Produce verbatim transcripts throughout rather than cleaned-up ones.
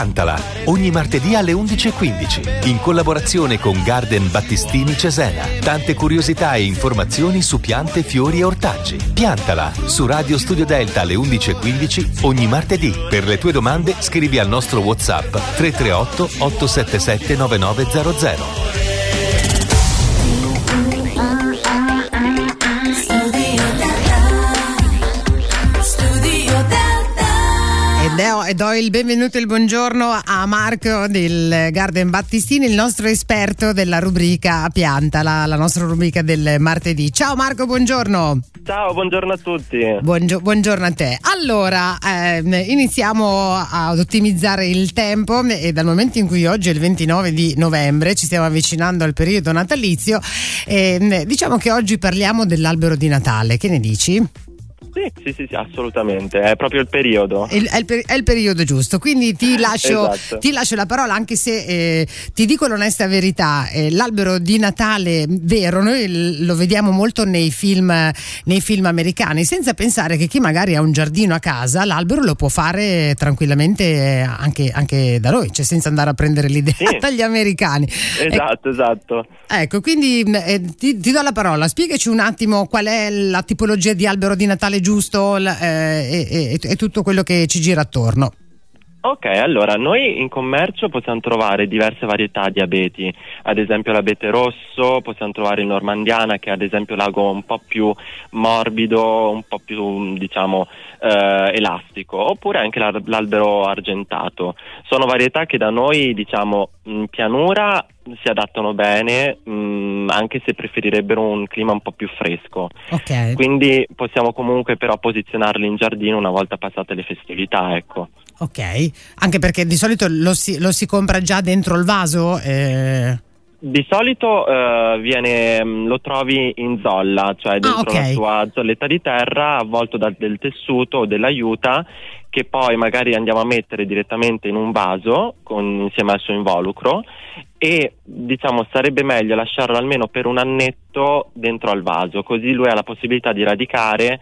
Piantala, ogni martedì alle undici e quindici, in collaborazione con Garden Battistini Cesena. Tante curiosità e informazioni su piante, fiori e ortaggi. Piantala, su Radio Studio Delta alle undici e quindici, ogni martedì. Per le tue domande scrivi al nostro WhatsApp tre tre otto otto sette sette nove nove zero zero. E do il benvenuto e il buongiorno a Marco del Garden Battistini, il nostro esperto della rubrica Piantala, la nostra rubrica del martedì. Ciao Marco, buongiorno. Ciao, buongiorno a tutti. Buongio- buongiorno a te. Allora, ehm, iniziamo ad ottimizzare il tempo e dal momento in cui oggi è il ventinove di novembre, ci stiamo avvicinando al periodo natalizio, ehm, diciamo che oggi parliamo dell'albero di Natale. Che ne dici? Sì, sì, sì, sì, assolutamente, è proprio il periodo. È il, è il, per, è il periodo giusto, quindi ti lascio, esatto. ti lascio la parola, anche se eh, ti dico l'onesta verità, eh, l'albero di Natale vero, noi lo vediamo molto nei film, nei film americani, senza pensare che chi magari ha un giardino a casa, l'albero lo può fare tranquillamente anche, anche da noi, cioè senza andare a prendere l'idea sì. dagli americani. Esatto, eh, esatto. Ecco, quindi eh, ti, ti do la parola, spiegaci un attimo qual è la tipologia di albero di Natale giusto eh, e, e, e tutto quello che ci gira attorno. Ok, allora noi in commercio possiamo trovare diverse varietà di abeti, ad esempio l'abete rosso, possiamo trovare il normandiana che è ad esempio l'ago un po' più morbido, un po' più diciamo eh, elastico, oppure anche l'albero argentato. Sono varietà che da noi diciamo in pianura si adattano bene, mh, anche se preferirebbero un clima un po' più fresco. Okay. Quindi possiamo comunque però posizionarli in giardino una volta passate le festività, ecco. Ok, anche perché di solito lo si, lo si compra già dentro il vaso? Eh... Di solito uh, viene, lo trovi in zolla, cioè dentro ah, okay. la tua zolletta di terra, avvolto da del tessuto o della juta, che poi magari andiamo a mettere direttamente in un vaso con, insieme al suo involucro, e diciamo sarebbe meglio lasciarlo almeno per un annetto dentro al vaso, così lui ha la possibilità di radicare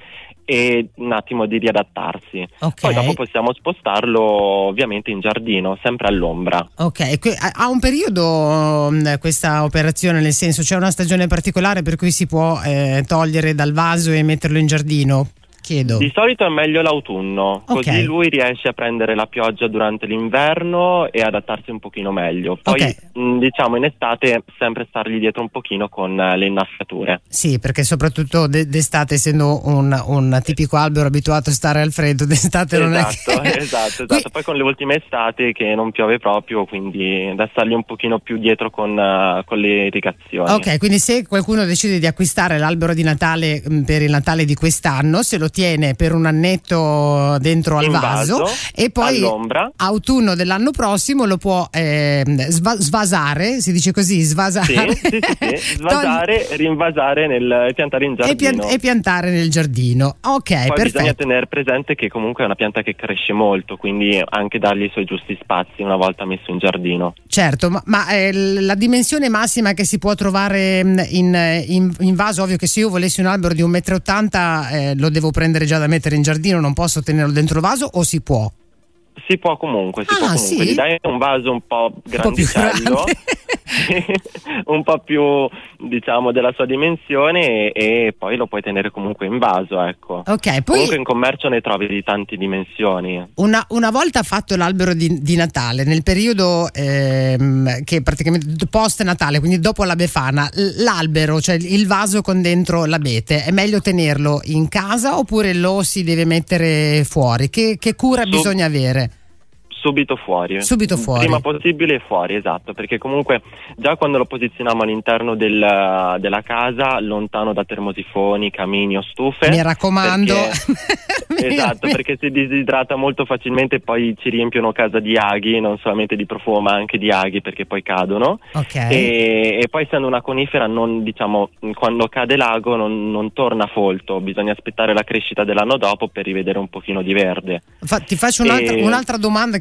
e un attimo di riadattarsi. Okay. Poi dopo possiamo spostarlo ovviamente in giardino, sempre all'ombra. Ok, ha un periodo questa operazione, nel senso c'è una stagione particolare per cui si può eh, togliere dal vaso e metterlo in giardino? Chiedo. Di solito è meglio l'autunno, okay. Così lui riesce a prendere la pioggia durante l'inverno e adattarsi un pochino meglio. Poi okay. mh, diciamo in estate sempre stargli dietro un pochino con uh, le innaffiature. Sì, perché soprattutto d- d'estate, essendo un, un tipico albero abituato a stare al freddo, d'estate esatto, non è che... Esatto, esatto. Poi con le ultime estati che non piove proprio, quindi da stargli un pochino più dietro con, uh, con le irrigazioni. Ok, quindi se qualcuno decide di acquistare l'albero di Natale mh, per il Natale di quest'anno, se lo tiene per un annetto dentro al vaso, vaso e poi all'ombra. Autunno dell'anno prossimo lo può eh, sva- svasare, si dice così, svasare, sì, sì, sì, sì. svasare, Togli... rinvasare nel, e piantare in giardino e, pian- e piantare nel giardino. Ok, poi perfetto. Bisogna tenere presente che comunque è una pianta che cresce molto, quindi anche dargli i suoi giusti spazi una volta messo in giardino. Certo, ma, ma eh, la dimensione massima che si può trovare in, in, in vaso, ovvio che se io volessi un albero di un metro e ottanta eh, lo devo prendere già da mettere in giardino, non posso tenerlo dentro il vaso, o si può? Si può comunque, si ah, può comunque. Sì? Gli dai un vaso un po' grandicello, un po' più diciamo della sua dimensione, e, e poi lo puoi tenere comunque in vaso, ecco. Ok, poi comunque in commercio ne trovi di tante dimensioni. Una, una volta fatto l'albero di, di Natale, nel periodo ehm, che praticamente post Natale, quindi dopo la Befana, l'albero, cioè il vaso con dentro l'abete, è meglio tenerlo in casa oppure lo si deve mettere fuori? Che, che cura Sub- bisogna avere? Subito fuori. Subito fuori. Prima possibile fuori, esatto, perché comunque già quando lo posizioniamo all'interno del, della casa, lontano da termosifoni, camini o stufe. Mi raccomando. Perché, esatto, perché si disidrata molto facilmente e poi ci riempiono casa di aghi, non solamente di profumo ma anche di aghi, perché poi cadono. Okay. E, e poi essendo una conifera, non, diciamo, quando cade l'ago non, non torna folto, bisogna aspettare la crescita dell'anno dopo per rivedere un pochino di verde. Fa, ti faccio un'altra, e... un'altra domanda che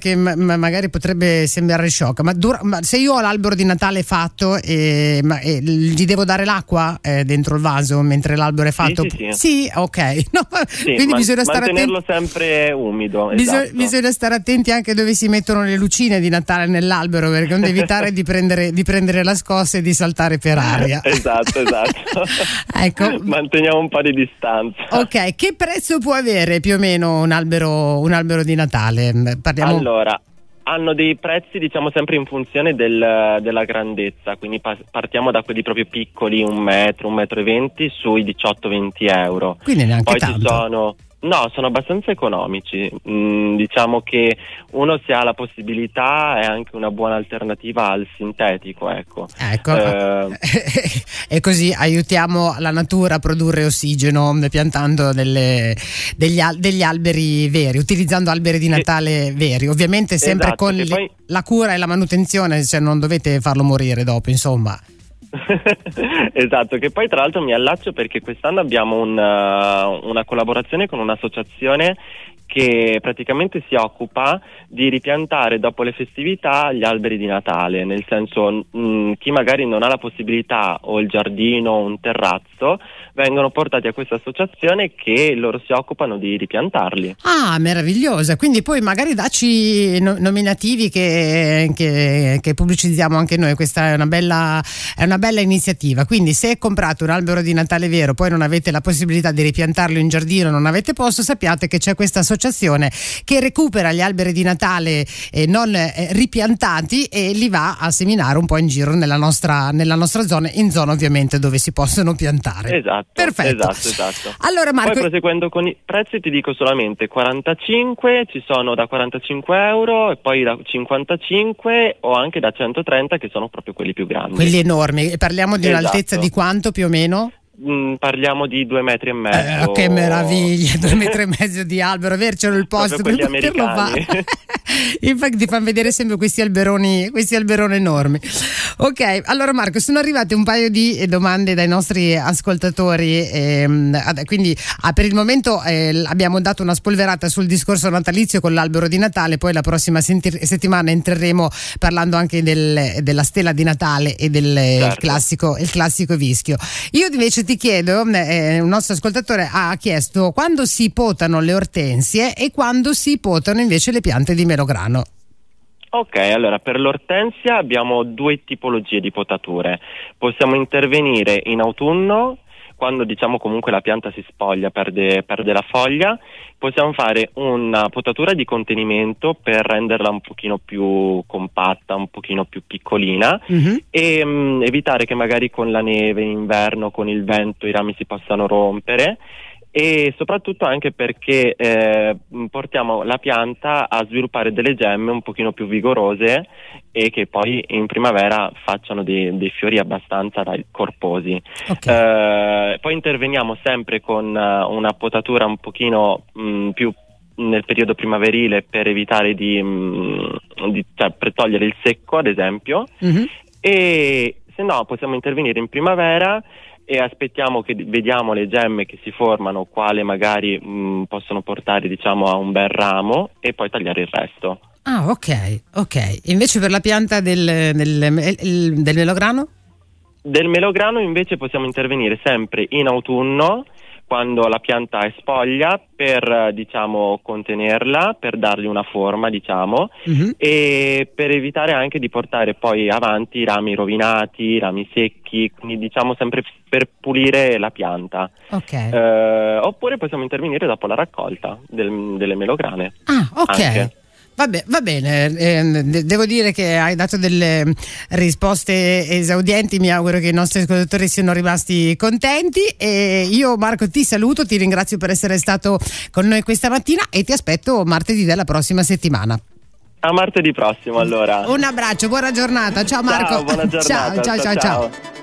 che ma, magari potrebbe sembrare sciocca, ma, dura, ma se io ho l'albero di Natale fatto e, ma, e gli devo dare l'acqua eh, dentro il vaso mentre l'albero è fatto? Sì, sì, sì. Sì, ok. No, sì, quindi man- bisogna stare mantenerlo attenti. sempre umido. Bisog- esatto. Bisogna stare attenti anche dove si mettono le lucine di Natale nell'albero, perché non evitare di prendere, di prendere la scossa e di saltare per aria. Esatto, esatto. Ecco. Manteniamo un po' di distanza. Ok, che prezzo può avere più o meno un albero, un albero di Natale? Parliamo... Allora, hanno dei prezzi diciamo sempre in funzione del, della grandezza, quindi pa- partiamo da quelli proprio piccoli, un metro, un metro e venti, sui diciotto venti euro. Quindi neanche Poi tanto. ci sono... No, sono abbastanza economici. Mm, diciamo che uno, se ha la possibilità, è anche una buona alternativa al sintetico, ecco. Ecco, eh, e così aiutiamo la natura a produrre ossigeno piantando delle, degli, al, degli alberi veri, utilizzando alberi di Natale veri, ovviamente sempre esatto, con che le, poi... la cura e la manutenzione, cioè non dovete farlo morire dopo, insomma. Esatto, che poi tra l'altro mi allaccio perché quest'anno abbiamo un, uh, una collaborazione con un'associazione che praticamente si occupa di ripiantare dopo le festività gli alberi di Natale, nel senso mh, chi magari non ha la possibilità o il giardino o un terrazzo vengono portati a questa associazione che loro si occupano di ripiantarli. Ah, meravigliosa, quindi poi magari dacci no- nominativi che, che, che pubblicizziamo anche noi, questa è una bella, è una bella iniziativa, quindi se comprate un albero di Natale vero poi non avete la possibilità di ripiantarlo in giardino, non avete posto, sappiate che c'è questa associazione che recupera gli alberi di Natale eh, non eh, ripiantati e li va a seminare un po' in giro nella nostra, nella nostra zona, in zona ovviamente dove si possono piantare. Esatto, perfetto. Esatto, esatto. Allora Marco, poi proseguendo con i prezzi ti dico solamente quarantacinque, ci sono da quarantacinque euro e poi da cinquantacinque o anche da centotrenta che sono proprio quelli più grandi. Quelli enormi, e parliamo di esatto. un'altezza di quanto più o meno? Mm, parliamo di due metri e mezzo. Eh, che meraviglia, due metri e mezzo di albero, avercelo il posto per poterlo fare. Infatti ti fanno vedere sempre questi alberoni, questi alberoni enormi. Ok, allora Marco, sono arrivate un paio di domande dai nostri ascoltatori, ehm, quindi ah, per il momento eh, abbiamo dato una spolverata sul discorso natalizio con l'albero di Natale, poi la prossima senti- settimana entreremo parlando anche del, della stella di Natale e del certo. il classico, il classico vischio. Io invece ti chiedo, eh, un nostro ascoltatore ha chiesto quando si potano le ortensie e quando si potano invece le piante di melograno. Ok, allora per l'ortensia abbiamo due tipologie di potature. Possiamo intervenire in autunno, quando diciamo comunque la pianta si spoglia, perde, perde la foglia. Possiamo fare una potatura di contenimento per renderla un pochino più compatta, un pochino più piccolina, mm-hmm. e mh, evitare che magari con la neve in inverno, con il vento, i rami si possano rompere. E soprattutto anche perché eh, portiamo la pianta a sviluppare delle gemme un pochino più vigorose e che poi in primavera facciano dei, dei fiori abbastanza corposi. Okay. Eh, poi interveniamo sempre con uh, una potatura un pochino mh, più nel periodo primaverile per evitare di, mh, di cioè, per togliere il secco, ad esempio, mm-hmm. e se no possiamo intervenire in primavera e aspettiamo che vediamo le gemme che si formano, quale magari mh, possono portare diciamo a un bel ramo, e poi tagliare il resto. Ah, ok, ok. Invece per la pianta del, del, del melograno? Del melograno invece possiamo intervenire sempre in autunno, quando la pianta è spoglia, per diciamo contenerla, per dargli una forma diciamo, mm-hmm. e per evitare anche di portare poi avanti rami rovinati, rami secchi, quindi diciamo sempre per pulire la pianta. Okay. Eh, oppure possiamo intervenire dopo la raccolta del, delle melograne. Ah, ok. Anche. Vabbè, va bene, eh, devo dire che hai dato delle risposte esaudenti, mi auguro che i nostri ascoltatori siano rimasti contenti, e io Marco ti saluto, ti ringrazio per essere stato con noi questa mattina e ti aspetto martedì della prossima settimana. A martedì prossimo allora. Un abbraccio, buona giornata, ciao Marco. Ciao, buona giornata. ciao, ciao, ciao. ciao. ciao.